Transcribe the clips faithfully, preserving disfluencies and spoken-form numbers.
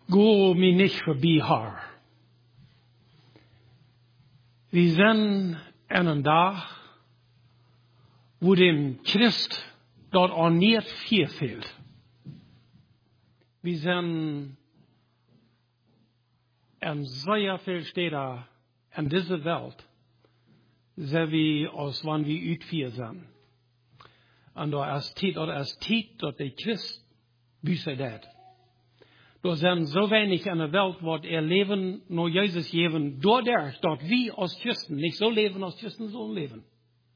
Go me nicht voorbij haar. We zijn aan een dag wo dem Christ dort auch nicht viel fehlt. Wir sind an sehr viel Städte in dieser Welt, so wie als wann wir üt vier sind. Und da ist Zeit, oder ist Zeit, dass der Christ büße dat. Da sind so wenig in der Welt, wo er leben, nur Jesus geben, dadurch, dass wir als Christen nicht so leben, als Christen so leben.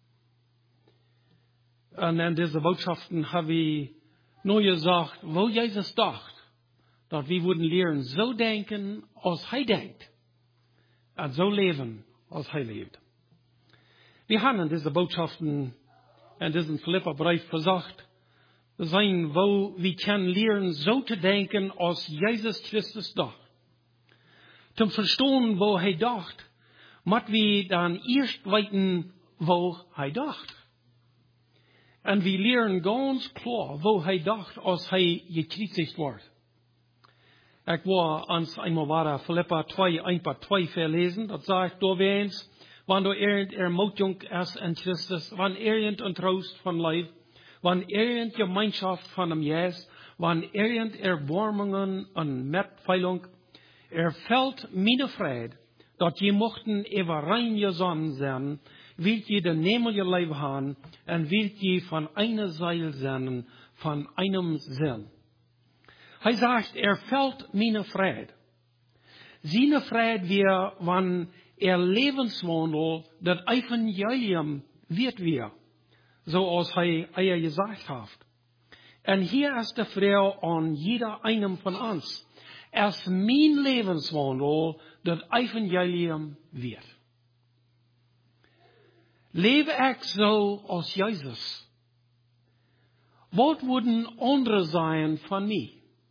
Und in diese Botschaften habe ich nur gesagt, wo Jesus dacht, dass wir würden lernen, so denken, als er denkt. Und so leben, als er lebt. Wir haben in diese Botschaften, in diesem Philipperbrief gesagt, sein, wo wir können lernen, so zu denken, als Jesus Christus dacht. Zum Verstehen, wo er dacht, müssen wir dann erst weiten, wo er dacht. Und wir lernen ganz klar, wo er dacht, als er gekreuzigt wird. Ich war ans einmal war Philippa zwei, ein paar zwei verlesen, das sagt, da wens, wann du irgend Ermutigung ist in Christus, wann irgend ein Trost von Leib, wann irgend Gemeinschaft von dem Jes, wann irgend Erbarmungen und Mitteilung, erfällt meine Freude, dass je mochten ever rein gesonnen sein, wird je den Nemel je Leib haben, und wird je von einer Seil sein, von einem Sinn. Er sagt, er fällt meine Freude. Seine Freude wir, wann er Lebenswandel, das Evangelium wird wir, so als er er gesagt hat. Und hier ist die Frage an jeder einem von uns. Erst mein Lebenswandel, das Evangelium wird. Lebe ich so als Jesus? Was würden andere sein von mir?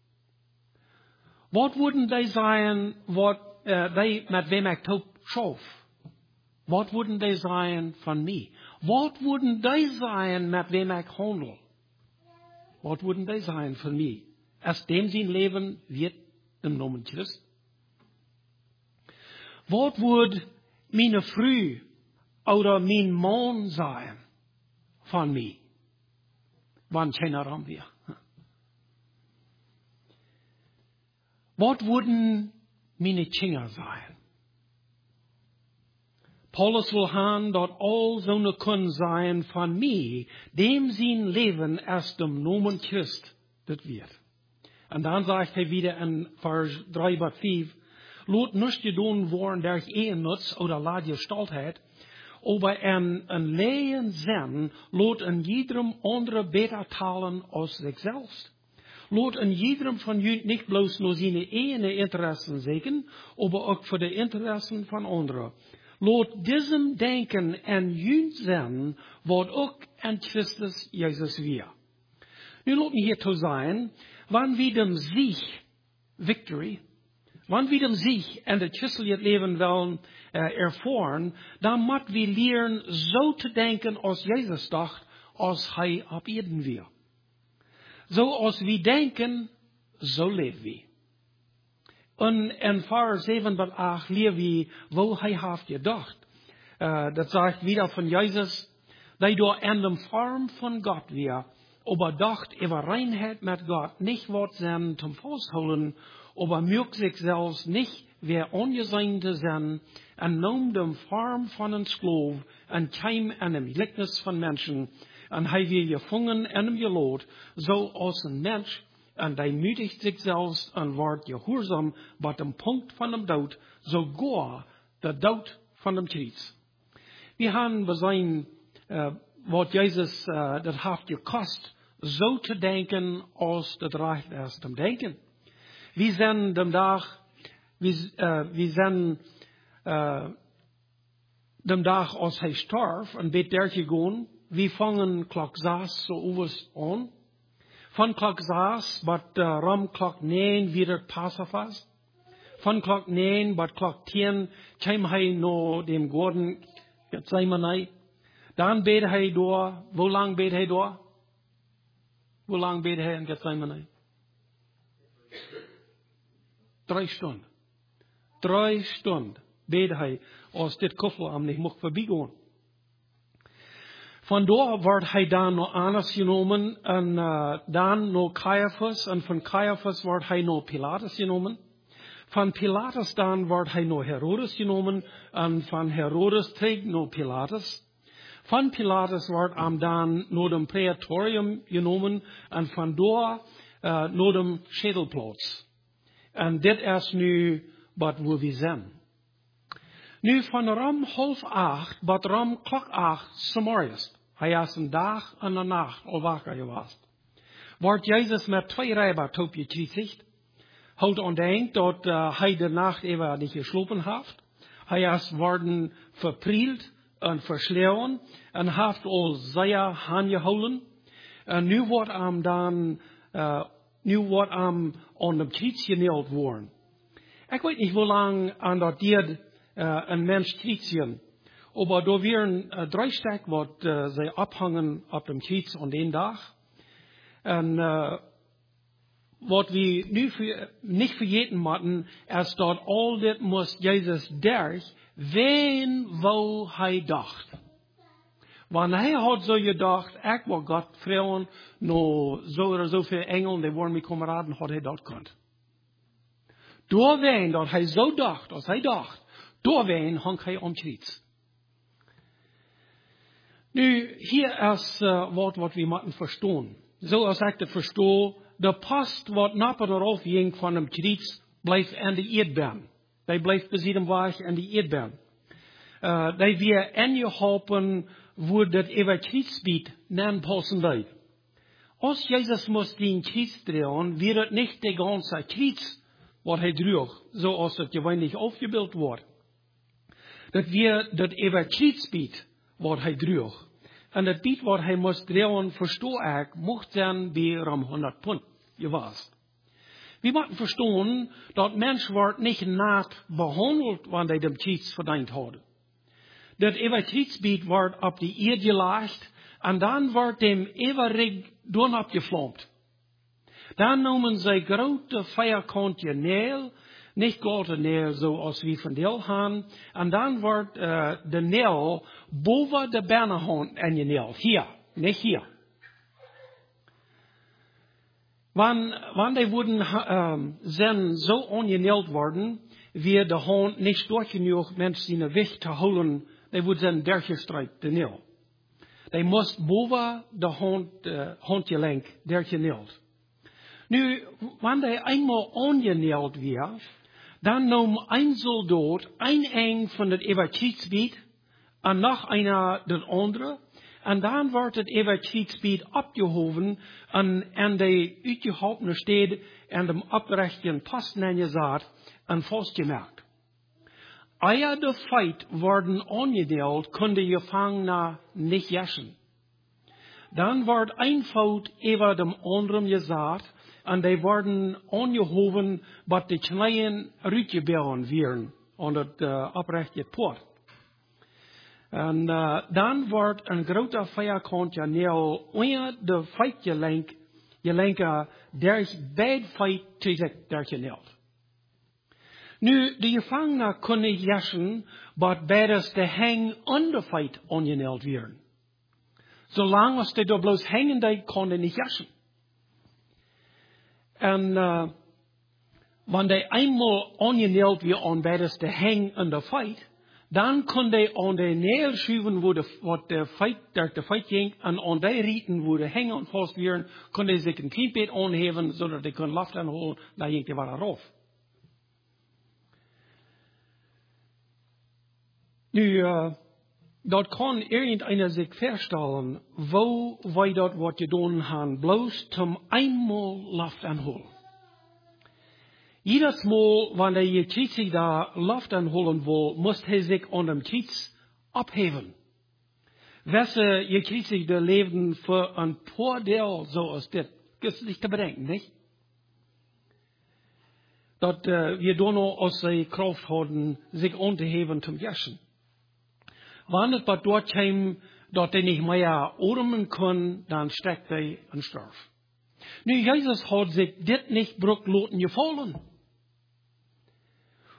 Was würden die sein, wat, uh, die, mit wem ich taub schauf? Was würden die sein von mir? Was würden die sein, mit wem ich handel? Was würden die sein von mir? Aus dem sein Leben wird im Namen Christ. Was würde meine Früh oder mein Mann sein von mir? Wann keiner haben wir? Was würden meine Kinder sein? Paulus will haben, dass all so eine können sein von mir, dem sein Leben erst im Namen Christ das wird. Und dann sagt er wieder in Vers drei bis fünf, lot nicht gedun worden, der ich eh nutz oder lad gestalt hat, aber in ein leeren Sinn, lot in jedem andere beter talen als sich selbst. Lot in jedem von jullie nicht bloß nur seine eigenen Interessen sehen, aber auch für die Interessen von anderen. Lot diesem Denken en jullie zijn, wat ook in Christus Jesus wir. Nu lot me hier zu sein, wann wir dem Sieg, Victory, wann wir dem Sieg in der christlichen Leben wollen äh, erfahren, dann müssen wir lernen, so zu denken, als Jesus dacht, als er ab Erden wir. So als wir denken, so leben wir. Und in Vers sieben bis acht lehren wir, wo er hat gedacht. Uh, das sagt wieder von Jesus, dass er in der Form von Gott wir, aber dacht über Reinheit mit Gott, nicht Wort sein zum Festholen, aber mögt sich selbst nicht, wer ungeseinte sein, und nahm die Form von einem Sklav, und kam in dem Gleichnis von Menschen, und er wird gefangen in einem Gelot, so als ein Mensch, und er mütigt sich selbst und wird gehorsam bei dem Punkt von dem Tod, sogar der Tod von dem Kreuz. Wir haben bei sein, äh, was Jesus äh, das hat gekostet, so zu denken, als das Recht ist zum Denken. Wir sind dem Tag, wir, äh, wir sind äh, dem Tag, als er starb, und bet der gegangen, wir fangen Klock sechs so oberst an. Von Klock sechs, bis uh, ram Klock neun wieder Passafast. Von Klock neun bis Klock zehn kam er noch dem Gordon Gethsemane. Dann bet er da. Wo lang bet er da? Wo lang bet er in Gethsemane? Drei Stunden. Drei Stunden bete hij als dit koffel am nicht mocht vorbeigehen. Von dort wordt hij dan nog anders genomen en uh, dan nog Caiaphas en van Caiaphas wordt hij nog Pilatus genomen. Van Pilatus dan wordt hij nog Herodes genomen en van Herodes terug nog Pilatus. Van Pilatus wordt hem dan nog een Praetorium genomen en van daar uh, nog een Schädelplatz. En dit is nu wat we zijn. Nu van ram half acht, wat ram klok acht, s'morgens. Hij is een dag en een nacht al wakker geweest. Wordt Jezus met twee rijbaard op je gekriegt. Houdt ontdekt dat uh, hij de nacht even niet geslopen heeft. Hij is worden verprield en versleeuwen en heeft al zeer aangehouden. En nu wordt hem dan, uh, nu wordt hem aan de kruis genaild worden. Ik weet niet hoe lang aan dat dier uh, een mens kruisen. Maar daar weer een uh, drijfstek wat uh, zij ophangen op de kruis aan den dag. En uh, wat we nu für, niet vergeten moeten, is dat al dit moest Jezus durch, wen wo hij dacht. Want hij had zo gedacht, ik wil God vrouwen, no zo er zoveel engelen, die worden mijn kameraden, had hij dat kunt. Door wen dat hij zo dacht, als hij dacht, door wen hang hij om kruis. Nu, hier is uh, wat wat we moeten verstaan. Zoals ik het verstoor, de post wat napper erop ging van hem kruis, blijft in de eerdbaan. Die blijft bezitten weg in de eerdbaan. Uh, die weer ingeholpen wordt dat even kruisbied nan passen bij. Als Jezus moest die kruis drehen, weer het niet de ganze kruis wat hij droeg, zoals het gewöhnlich aufgebeeld wordt. Dat weer dat even kruisbied wat hij droeg. En dat bied wat hij moest drehen, verstoor ik, mocht zijn bij ram honderd pond. Je was. We moeten verstaan dat mens wordt niet naad behandeld wanneer hij de kruis verdiend hadden. Dat even kruisbied wordt op de eerd gelegd en dan wordt hem even rig door opgevlamd. Dan noemen zij grote vierkantje neel, niet grote neel zoals we van deel gaan, en dan wordt uh, de neel boven de binnenhand ingeneeld. Hier, niet hier. Wanneer wanneer worden um, zijn zo ongeneeld worden, wie de hand niet sterk genoeg mensen in de weg te houden, die worden zijn dergestrijkt de neel. Die moest boven de hand, uh, handgelenk dergeneeld. Nu, wanneer hij eenmaal ongeneeld werd, dan nam een soldaat een eng van het evacuatiegebied en nog een de andere. En dan wordt het evacuatiegebied opgehoven en in de uitgehopene steden en de oprechten posten ingezet en vastgemaakt. Eer de feit worden ongedeeld, kon de gevangenen niet jassen. Dan wordt een fout over de andere gezet en die worden ongehoven wat de kleine uitgebeuren werden aan het uh, oprechte poort. En uh, dan wordt een grote vierkantje neel onder de feitgelenk, gelenken, der bij het feit teruggeneeld. Nu, de gevangenen kunnen jassen, maar beides de hang onder feit ongeneeld werden. Zolang als de door bloos hangen, die konden niet jassen. En uh, wanneer die eenmaal ongeneeld weer aan beides de hang onder feit, dan kon hij aan de neel schuiven, wo de, wat de feit, der de feit ging, en aan die rieten, wo de hangen en vast werden, kon hij zich een klein beetje aanheven, zodat hij kon lucht aanhouden, dan ging hij weer eraf. Nu, uh, dat kan irgendeiner zich voorstellen, wo wij dat wat je doen gaan, bloos zum eenmaal lucht aanhouden. Jedes Mal, wanneer je kritische da lucht aanholen wil, moest hij zich aan de kritis opheven. Wesse je kritische de leven voor een paar deel zoals dit, is niet te bedenken, niet? Dat uh, we dan nog als zij kracht hadden, zich aan te heven zum jassen. Wanneer het dort kwam, dat hij niet meer ademen kon, dan stekt hij en sterft. Nu, Jezus had zich dit niet broek laten gevallen.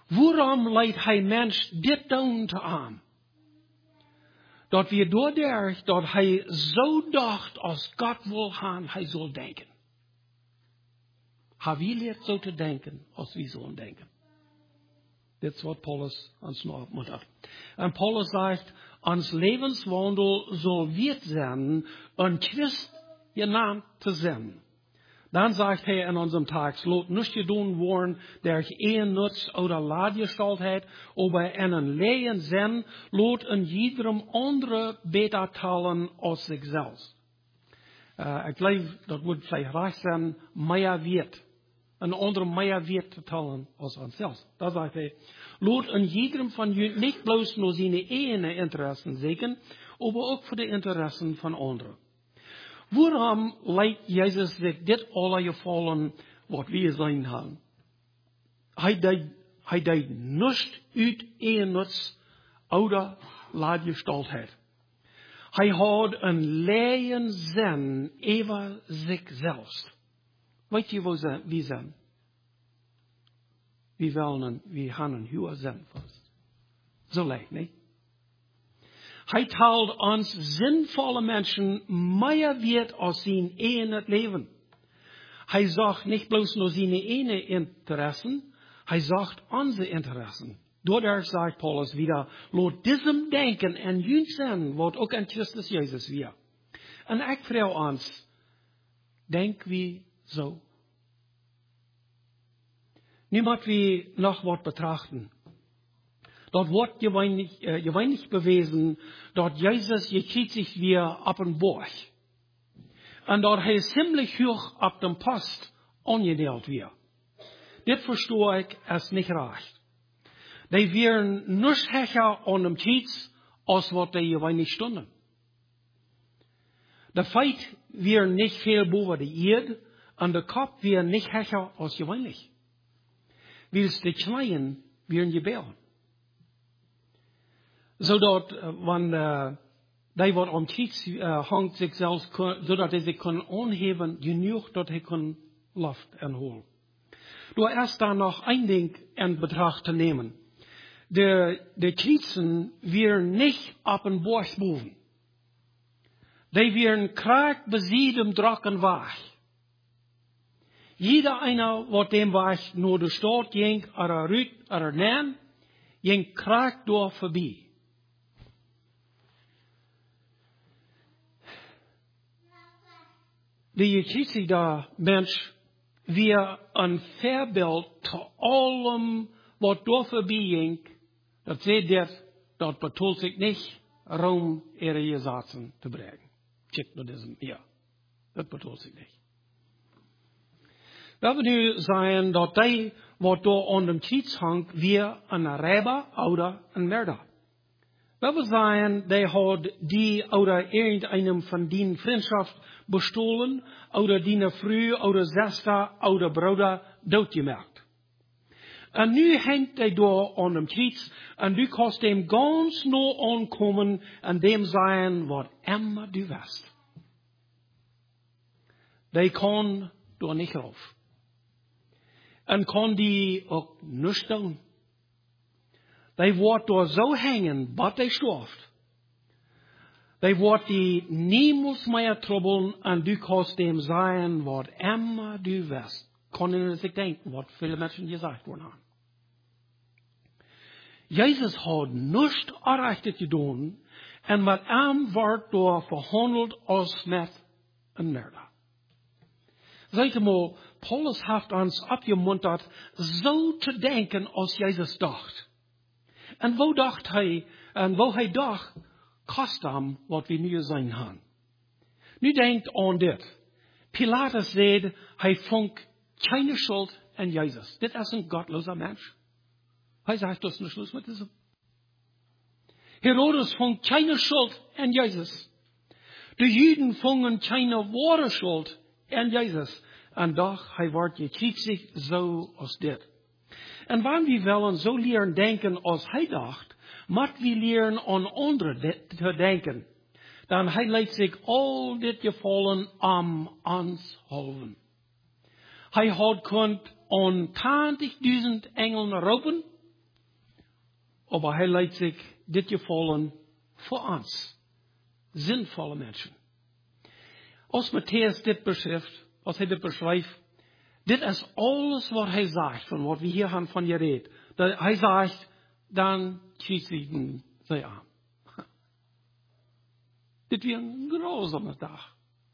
Waarom leidt hij mens dit doen te aan? Dat we doordat dat hij zo dacht als God wil gaan, hij zal denken. Hij wie leert zo te denken als we zullen denken. Dit is wat Paulus ons nog moet af. En Paulus zegt, ons levenswandel zal wert zijn, een Christ genaamd te zijn. Dan zegt hij in onze tekst, laat niet je doen worden, der een nuts oder laadgesteldheid, aber in een leien zin, laat een iedereen andere beter talen als zichzelf. Uh, ik geloof, dat moet vielleicht recht zijn, meer wert. Een andere meer wert te talen als onszelf. Dat zegt hij. Laat een iedereen van jullie niet bloos naar zijn eigen interessen zeker, maar ook voor de interessen van anderen. Waarom leidt Jezus zich dit alle gevallen wat we zijn gaan? Hij deed, hij deed niets uit eenuits oude laadgesteldheid. Hij had een leien zin over zichzelf. Weet je wat wie zijn? Wie willen, wie gaan een huur zijn vast. Zo lijkt niet. Hij telt ons zinvolle mensen meer wert als zijn eigen leven. Hij zag niet bloos naar zijn eigen interessen, hij zag onze interessen. Doordat zegt Paulus wieder, laat diesem denken en jullie zijn, wat ook aan Christus Jezus weer. En ik vraag ons, denk wie zo? Nu moeten we nog wat betrachten. Dat wordt gewöhnlich, äh, gewöhnlich bewezen, dat Jezus je kriegt sich weer op een borg. En dat hij ziemlich hoog op de post ongedeeld weer. Dit verstoor ik als niet recht. Die wären nicht hecher an dem Kiez, als wat die gewöhnlich stunden. De feit wäre nicht viel boven de Erde, en de kop wäre nicht hecher als gewöhnlich. Wils de kleinen wären gebeuren. Zodat, uh, wanneer uh, die wat om kiets uh, hangt zichzelf, zodat hij zich kan onheven, genoeg dat hij kan lucht en hol. Door eerst daar nog één ding in betracht te nemen. De, de kietsen weer niet op een borst boven. Die weer kraak besiedem draken weg. Jeder einer, wat dem weg naar de stad ging, er eruit, er neem, ging kraak door voorbij. Die Jezus mens weer een voorbeeld te allem wat door voorbij ging. Dat zei dit, dat bedoelt zich niet Rom ihre Gesetze te brengen. Check naar diesem, ja. Dat bedoelt zich niet. We hebben nu zeggen dat die wat door aan dem Kiez hangt, weer een Räber oder een Mörder. We hebben zeggen, die had die oder irgendeinem von die Freundschaft bestohlen, oder die Früh, oder Schwester, oder Bruder doodgemaakt. En nu hängt hij door aan dem Kiez, en du kannst dem ganz nou aankomen, en dem zeggen wat immer du west. Die kan door niet rauf. En kan die ook niets doen. Die wordt door zo hangen, wat die stoft. Die wordt die niemals meer troubelen, en du kannst dem zeggen wat immer du west. Kunnen zich denken, wat viele mensen gezegd worden haben. Jezus had niets erreicht gedaan, en met hem wordt door verhandeld als met een mörder. Zeg maar, Paulus heeft ons opgemunterd zo te denken als Jezus dacht. En wo dacht hij, en wo hij dacht, kost hem wat we nu zijn gaan. Nu denkt aan dit. Pilatus zei, hij vond keine schuld in Jezus. Dit is een gottloser mens. Hij zegt, dat is een Schluss met diesem. Herodes vond keine schuld in Jezus. De Juden vonden keine wahre schuld in Jezus. En doch, hij wordt gekriegt zo als dit. En wanneer we willen zo leren denken als hij dacht, moet we leren aan anderen te denken. Dan hij leidt zich al dit gevallen am ons houden. Hij had kunt aan twintigduizend engelen roepen, Aber hij leidt zich dit gefallen voor ons. Zinvolle Menschen. Als Matthäus dit beschrijft, als hij dit beschrijft, dit is alles wat hij zegt, van wat we hier gaan van je reed. Dat hij zegt, dan kriegen zij aan. Dit weer een grauwzame dag.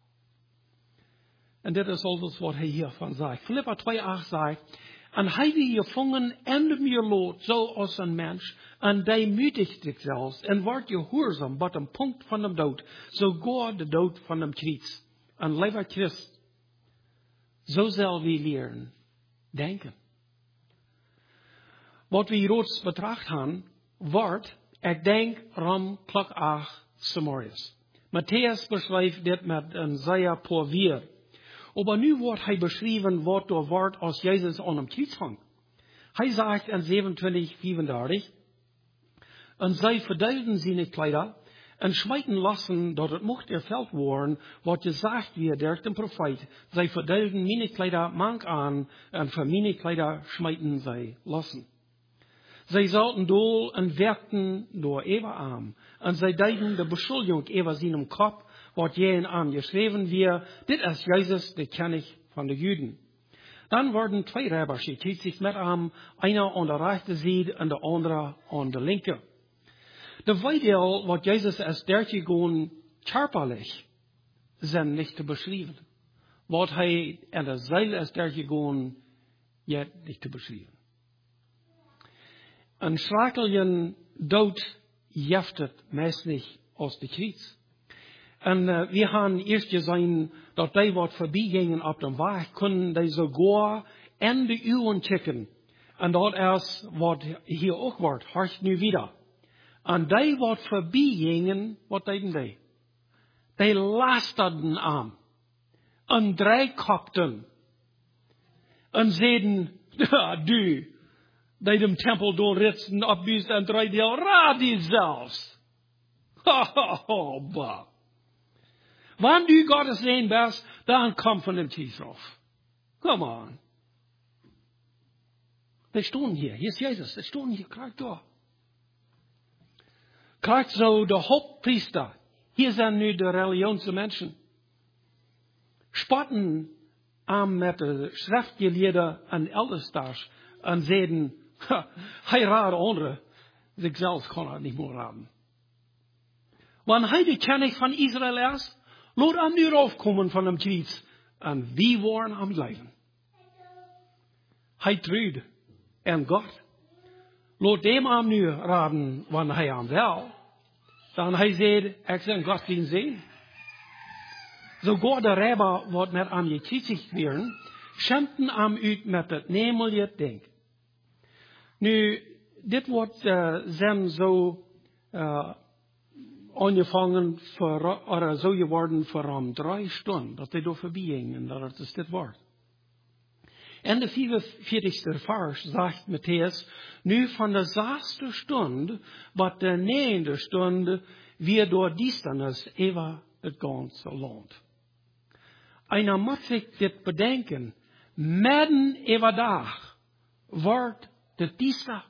En dit is alles wat hij hiervan zegt. Philippa twee acht zegt, en hij wie gevangen en de meer lood, zoals een mens, en die mutigt zichzelf, en wordt gehoorzaam, wat een punt van de dood, zo God de dood van hem kriegt. En liever Christ, zo zal we leren denken. Wat we hier betracht hebben, wordt, ik denk, ram klok acht, s'morgens. Matthäus beschrijft dit met een zeer povier. Maar nu wordt hij beschreven woord door woord als Jezus aan hem kruis hang. Hij zegt in zevenentwintig vierendertig, en zij verduilden zijn kleider, en schmijten lassen dat het mocht erveld worden, wat gezegd werd door de profeet. Zij verduilden mijn kleider mank aan, en voor mijn kleider schmijten zij lassen. Zij zouden dool en werkten door Eva aan, en zij deiden de beschuldiging Eva zijn kop, wat jeen aan geschreven weer, dit is Jezus, de König van de Juden. Dan worden twee rebbers gekruisigd met hem, einer aan de rechterzijde en de andere aan de linker. De weideel wat Jezus is dergegaan körperlich, zijn niet te beschrijven. Wat hij in de ziel is dergegaan, je niet te beschrijven. Een schrakeljen dood jeft het meest niet als de kruis. En uh, we gaan eerst gezien dat die wat voorbij gingen op de weg, kunnen die sogar in de uwen checken. En dat is wat hier ook wordt, hartst nu wieder. En die wat voorbij gingen, wat deden die? Die lasterden aan. En dreikopten. En zeiden, ja, du, die dem tempel doorritsen, opbiest en drie deel, raad die zelfs. Ha, ha, ha, bah. Wanneer du Gottes Sehen bist, dann komm von dem Tief drauf. Come on. Die stehen hier. Hier ist Jesus. Die stehen hier. Kijk door. Kijk zo de Hauptpriester. Hier zijn nu de religieuze mensen. Spotten aan met de schriftgeleerden en eldesters. En zeiden, hij raadt anderen. Zichzelf kon hij niet meer raden. Wanneer hij de König van Israël is, laat hem nu raufkomen van hem kruis. En wie waren am leven? Hij trude en God. Laat dem hem nu raden, wanneer hij hem wel. Dan hij zei, ik zal God zien zien. Sogar de rebber, wat met hem gekruisigd werden, schempten hem uit met het nemelige denk. Nu, dit wordt uh, zijn zo uh, angefangen voor, oder zo geworden voor um drie stunden, dat hij door voorbij ging en dat het is dit wordt. En de vierenveertigste vers zegt Matthäus, nu van de zesde stund, wat de negende stund, weer door diestenis even het ganze land. Einer moet zich dit bedenken, midden even dag wordt de diester.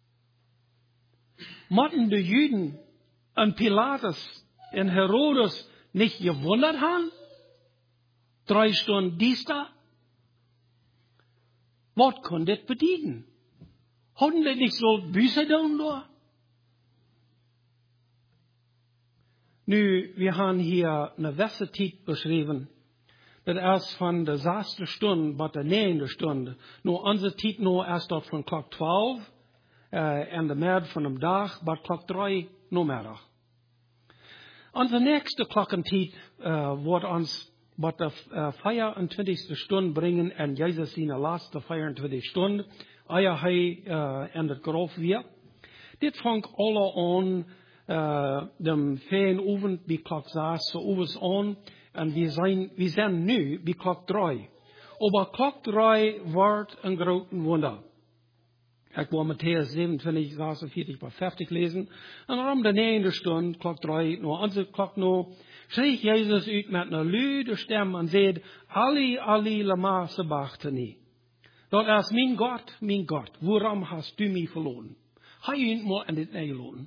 Moeten de Juden en Pilatus en Herodes niet gewundert hebben? Drie stunden diester? Wat kon dit betekenen? Hadden die niet zo buise doen door? Nu, we gaan hier een wesse tijd beschreven. Dat is van de zesde stund, wat de negende stund. Nu, onze tijd nu is dat van klok twaalf. Uh, en de middag van de dag, maar klok drie namiddag. Onze nächste klokkentijd uh, wordt ons wat de uh, vierentwintigste stund brengen en Jezus zijn laatste vierentwintig stund, eer hij uh, in het graf weer. Dit vangt alle aan, uh, dem feen oven bij klok zes, zo overs aan, en we zijn, we zijn nu bij klok drie. Maar klok drie wordt een groot wonder. Ik wil Matthäus zevenentwintig, zesenveertig bij vijftig lezen. En om de negende stund, klok drie, nou onze klok nou, schreef Jezus uit met een luide stem en zei, Ali, Ali, lama sabachthani. Dat is mijn God, mijn God, waarom hast du mij verloren? Hij je maar in dit neerloten.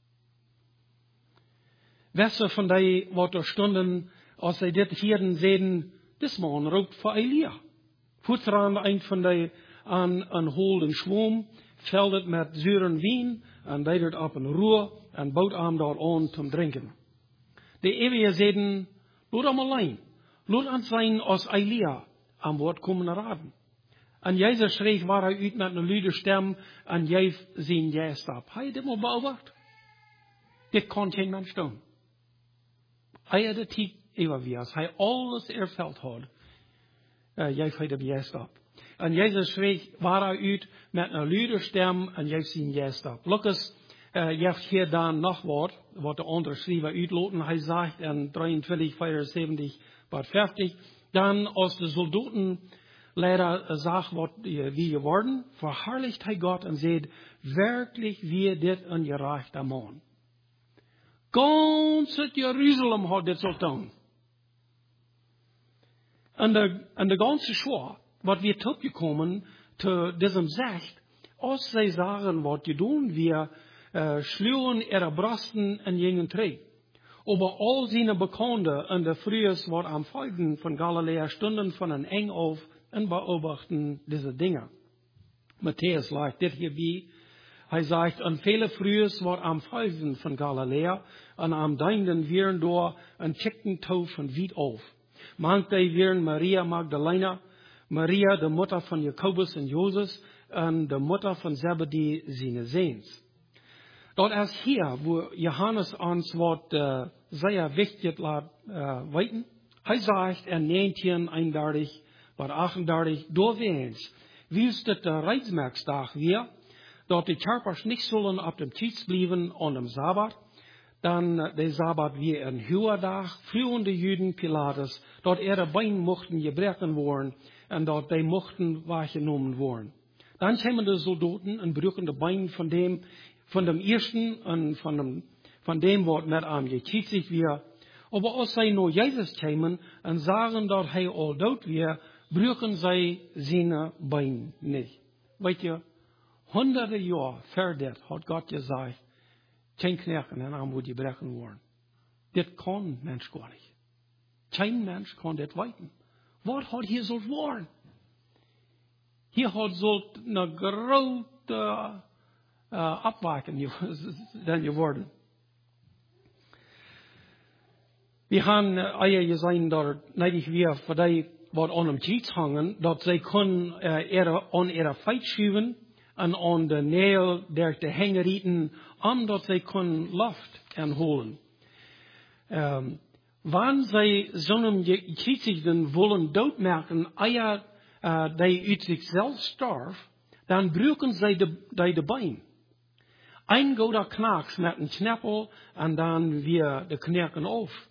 Wesse van die wat er stonden, als zij dit hierden zeiden, dis man roept voor Elia. Voet aan eind van die aan een holden schwom, veld het met zuren wien, en deed op een roer, en bood aan daar aan te drinken. De eeuwige zeiden, laat hem alleen, laat aan zijn als Elia aan woord komen raden. En Jezus schreef waar hij uit met een luide stem, en jij zien jij stap. Hij dit maar beobacht. Dit kan geen mens doen. Hij de tijd eeuwig, hij alles erveld had. Uh, jij heeft op jij stap. En Jezus schreef waar hij uit met een luide stem, en jij zien jij stap. Lucas, uh, je hebt hier dan nog wat, wat de andere schrijver uitloten. Hij zegt in drieëntwintig, vierenzeventig, vijftig, dan als de soldaten leider zag wat wie geworden, verherrlicht hij God en zei, werkelijk wie dit een gerechte man. Ganz het Jeruzalem had dit zo doen. En de, en de ganze Schor, wat wir topgekommen, te diesem zegt, als zij zagen wat je doen, wir uh, schluwen ihre Brasten en gingen tree. Aber all seine Bekannte en de Frühes wat am Folgen von Galiläa stunden von een eng auf en beobachten diese Dinge. Matthäus leicht dit hierbij. Hij zegt, en vele Frühes wat am Folgen von Galiläa en am Deinden wieren door en checkten toe van wied auf. Manche wieren Maria Magdalena, Maria de Mutter von Jakobus en Joses en de Mutter von Zebedee zijn Seens. Dat is hier, wo Johannes ons wat uh, zeer wichtig laat uh, weten. Hij zegt in negentien eenendertig, wat achtendertig, doorweens, wie is het de Reitsmerksdag weer, dat de Kerpers niet zullen op dem Tisch blijven aan dem Sabbat, dan uh, de Sabbat weer een Huerdag, vroegen de Juden Pilatus, dat ihre Beine mochten gebrochen worden en dat die mochten waargenomen worden. Dan kwamen de soldaten en broken de Beine van dem, von dem ersten und von dem, von dem Wort mit am gekriegt wir. Aber als sie nur Jesus kämen und sagen, dass er all dood wir, brüchen sie seine Beine nicht. Weißt ihr, hunderte Jahre vor das hat Gott gesagt, kein Knechten in Arm, wo die brechen worden. Das kann Mensch gar nicht. Kein Mensch kann das weiten. Was hat hier so worden? Hier hat so eine große Uh, abwaken dan geworden. We gaan uh, je zijn daar neidig weer voor die wat aan hem kiets hangen, dat zij kunnen uh, er, aan ihre feit schuiven en aan de nail der te hangen rieten, omdat zij kunnen lucht en holen. Um, wanneer zij zo'n kietsigden willen doodmerken, eier uh, die uit zichzelf starf, dan breken zij de, die de bein. Ein goder Knacks met een knappel en dan weer de knerken auf.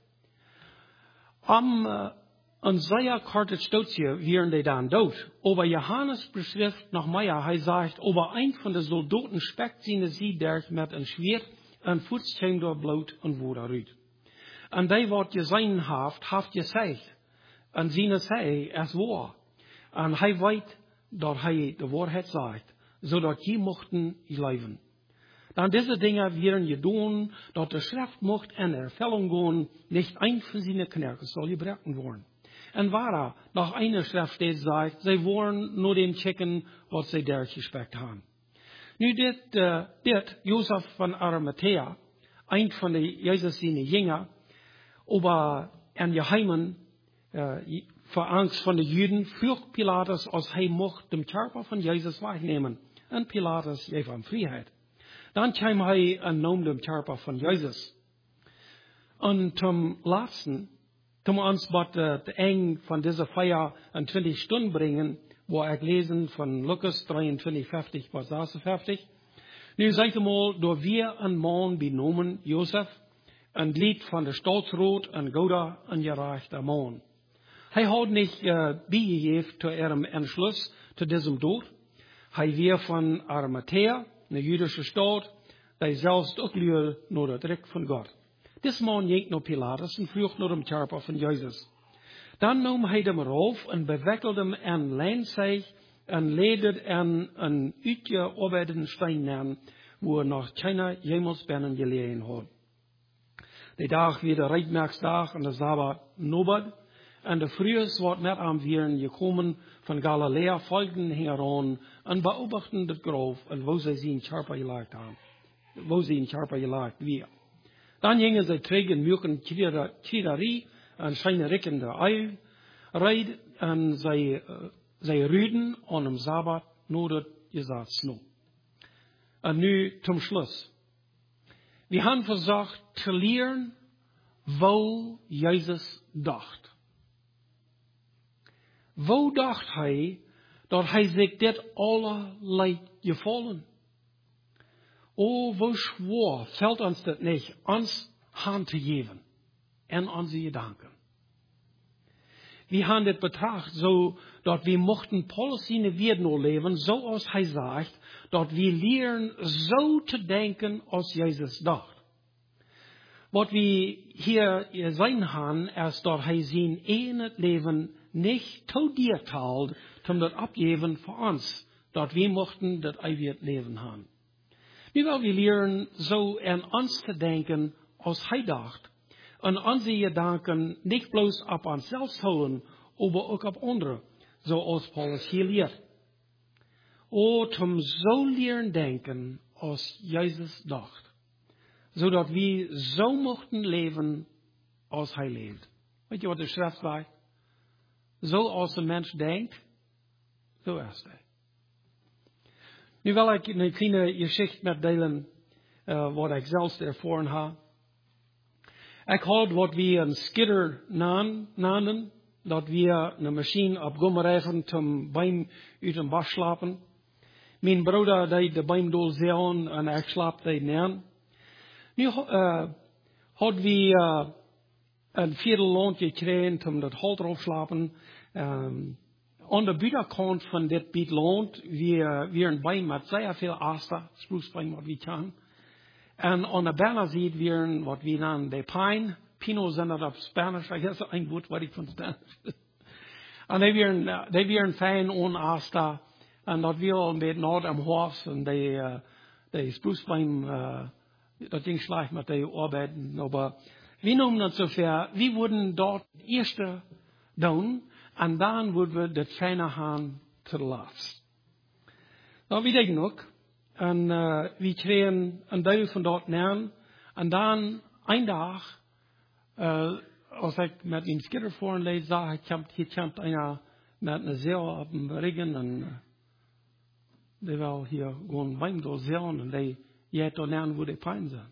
Am uh, een zeer korte stootje wieren die dan dood. Aber Johannes beschrift nog meer, hij zegt, over een van de soldaten spekt zijn ziederg met een schwert en voets hem door bloed en woede uit. En die wat je zijn haft, haft je zegt. En zijn zij is waar. En hij weet dat hij de waarheid zegt, zodat je mochten leven. Dan diese Dinge werden gedaan, dat de Schrift mocht in Erfüllung gehen, nicht ein von seinen Knerken soll gebrochen worden. En waar nach einer Schrift steht, sagt, sie wollen nur dem checken, was sie der gespeckt haben. Nu dit, uh, dit, Josef van Arimathea, ein von den Jesus seine Jünger, aber in Geheimen, uh, vor Angst von den Juden, fürcht Pilatus, als hij mocht dem Körper von Jesus wegnehmen. En Pilatus gaf hem Freiheit. Dan kwam hij en nam dem Körper von Jesus. En zum laatsten, zum uns wat uh, te eng van deze Feier een twintig Stunden brengen, wo ik lezen van Lucas drieëntwintig, vijftig, was zesenvijftig. Nu zeg ik mal, door wir een man benomen, Josef, een lied van de Stolzrood, een goder, een gerechter man. Hij had niet uh, bijgegeven tot ihrem Entschluss, tot diesem Dood. Hij weer van Arimathea, een jüdische Stadt, die zelfs ook luur naar het rijk van God. Dis man ging naar Pilatus en vroeg naar dem Körper van Jezus. Dan nam hij hem erop en bewikkelde hem en leent zich en leed het en een uitgearbeiteten steen aan, wo noch keiner jemals binnen gelegen hat. Der Tag wie der Reitmerksdag und der Sabbat Nobad. En de Frühes wordt net aan vieren gekomen van Galilea, volgden heran en beobachten het graf en wo zij zijn Scherper gelegt haben. Wo sie in Scherper gelegt wir. Dann gingen sie kriegen mögen Kriederie en scheine rickende Eil, reid en zij, uh, zij rüden aan dem Sabbat nodig gesagt snow. En nu zum Schluss. Wir haben versucht zu lernen, wo Jesus dacht. Wo dacht hij dat hij zich dit allerlei gevallen? Oh, wo schwor fällt uns das nicht, uns Hand zu geben en onze Gedanken. Wir haben das betracht, so, dass wir mochten Paulus seine Werden leben, so als hij sagt, dass wir lernen, so zu denken, als Jesus dacht. Wat wir hier sein haben, ist, dass hij zijn ene Leben nicht todiert hat, um das abgeben für uns, dass wir mochten das ewige Leben haben. Nu wil wir lernen, so an uns zu denken, als hij dacht, und unsere Gedanken nicht bloß auf uns selbst holen, aber auch auf andere, so als Paulus hier lehrt. O, zum so lernen denken, als Jesus dacht, so dass wir so mochten leben, als hij lebt. Weet je wat de schrift sagt? Zo als een mens denkt, zo is hij. Nu wil ik een kleine geschichte met delen, uh, wat ik zelfs ervaren heb. Ik had wat we een skidder namen, dat we een machine op gommerijven om beim uit een bas slapen. Mijn broeder deed de beim door zeeuwen en ik slaap deed neer. Nu uh, hadden we uh, een viertel loon gekregen om dat halt erop slapen. Um, aan de buitenkant van dit biet loont weer, weer een beim met zeer veel aster, sprucebeim wat we kan. En aan de binnenkant weer een, wat we dan de pine, pino zijn dat op Spanisch, ik heb een woord wat ik van Spanisch. En die weer een, die weer een fijn on aster, en dat weer een beetje noord am hoofd, en die, uh, die sprucebeim, uh, dat ding slecht met die arbeiden, maar we noemen dat zover, we worden dort eerste doen, en dan worden we dat fijne gaan te laatst. Nou, we denken ook, en uh, we kregen een deel van dat neer, en dan een dag, uh, als ik met mijn skitter voor leed, zag ik, hier komt een met een zeil op een regen, en uh, die wil hier gewoon beim door zeilen, en die jij tot neer waar die pijn zijn.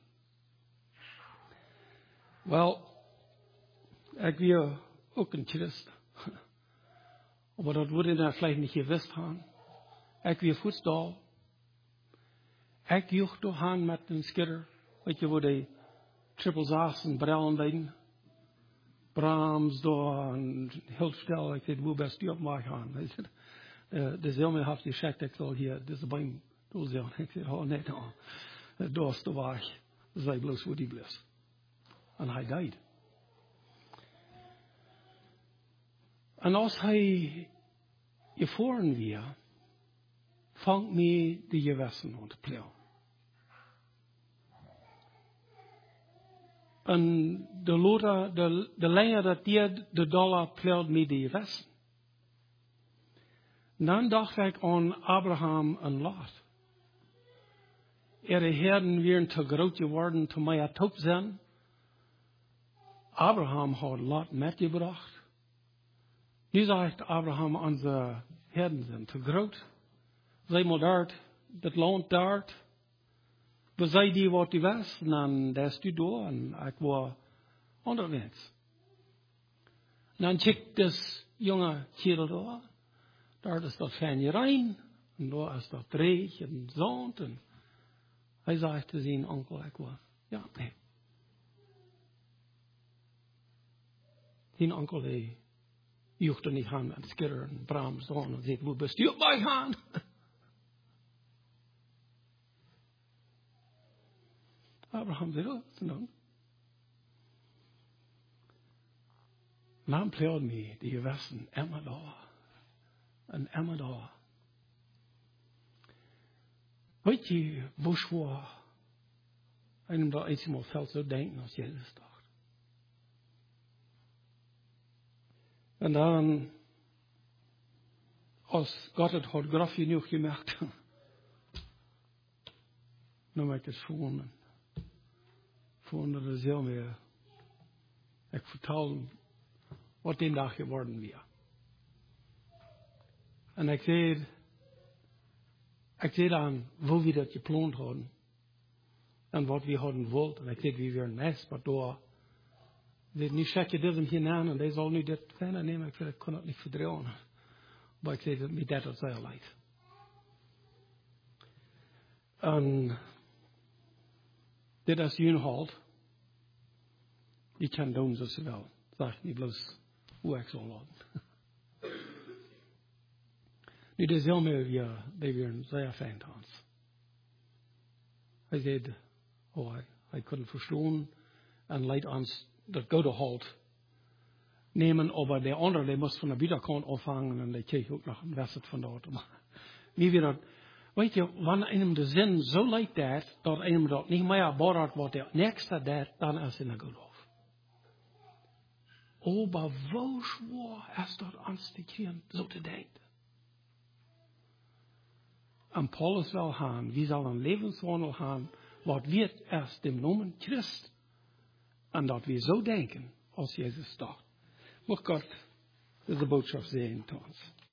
Wel, ik wil ook een Christ. Aber das würde er vielleicht nicht gewusst haben. Ich wie Fußball. Ich juch doch han mit dem Skitter. Weet je, wo die triple saßen, brillen liegen. Brahms da und Hilfsstelle. Ich sagte, wo bist du auf mich an? Der Selme hat geschickt, ich soll hier, das ist beim Durchsehen. Ich sagte, oh, nicht, oh. Da ist du war ich. Sei bloß, wo die bloß. Und er died. En als hij gefahren wir, fangt mir die Gewissen an te pleuren. En de later, de, de langer dat die de dollar pleurt mir die Gewissen. Dan dacht ik aan Abraham en Lot. Ihre Herden wären zu groß geworden, zu mehr Top sein. Abraham hat Lot mitgebracht. Nu sagt Abraham, onze herden zijn te groot. Zij maar dort, dat land dort. We zei die wat die was, en dan daar is u door, en ik was onderwegs. En dan checkt das jonge kerel door. Daar is dat fijne rein, en daar is dat dreig en zand. En hij zei te zijn onkel, ik was, ja, nee. Zijn onkel, hij juchte nicht an, als Skitter und Brahms und sagt, wo bist du bei Han? Abraham sagt, oh, no. Dan pleurt mir die Gewissen immer da. Und immer da. Weet je, wo schwer einem da einmal fällt so denken, als Jesus dacht. Und dann, als Gott het hat graf genoeg gemaakt, dan heb ik het gevonden. Gevonden dat heel meer. Ik vertel wat die dag geworden weer. En ik zei, ik zei dan, hoe we dat gepland hadden. En wat we hadden wilt. En ik zei, wie weer een mes, maar door. Dit, nu check je dit hem aan en hij zal nu dit verder nemen. Ik zei, ik kon het niet vertrouwen. Maar ik zei, met dat is heel leid. En dit is je halt. Je kan doen zoals je wil. Zeg niet bloos hoe ik zal laten. Nu, dat is heel meer weer, dat weer een zeer fijn dans. Hij zei, oh, hij, hij kon verstaan en leidt ons dat goede halt nemen, aber der andere, der muss von der Wiederkant auffangen und der kijkt ook nog een wedstrijd van dort. Wie wir dat, weet je, wanneer einem de zin zo lijkt dat, dat einem dat niet meer bereikt wat der nächste dat, dan is in der geloof. Aber wo schwer ist dort uns te kriegen, so te denken. En Paulus wil gaan, wie zal een levenswandel gaan, wat wird erst dem Namen Christ. En dat we zo denken, als Jezus dacht. Mag Gott diese Botschaft sehen, tot uns.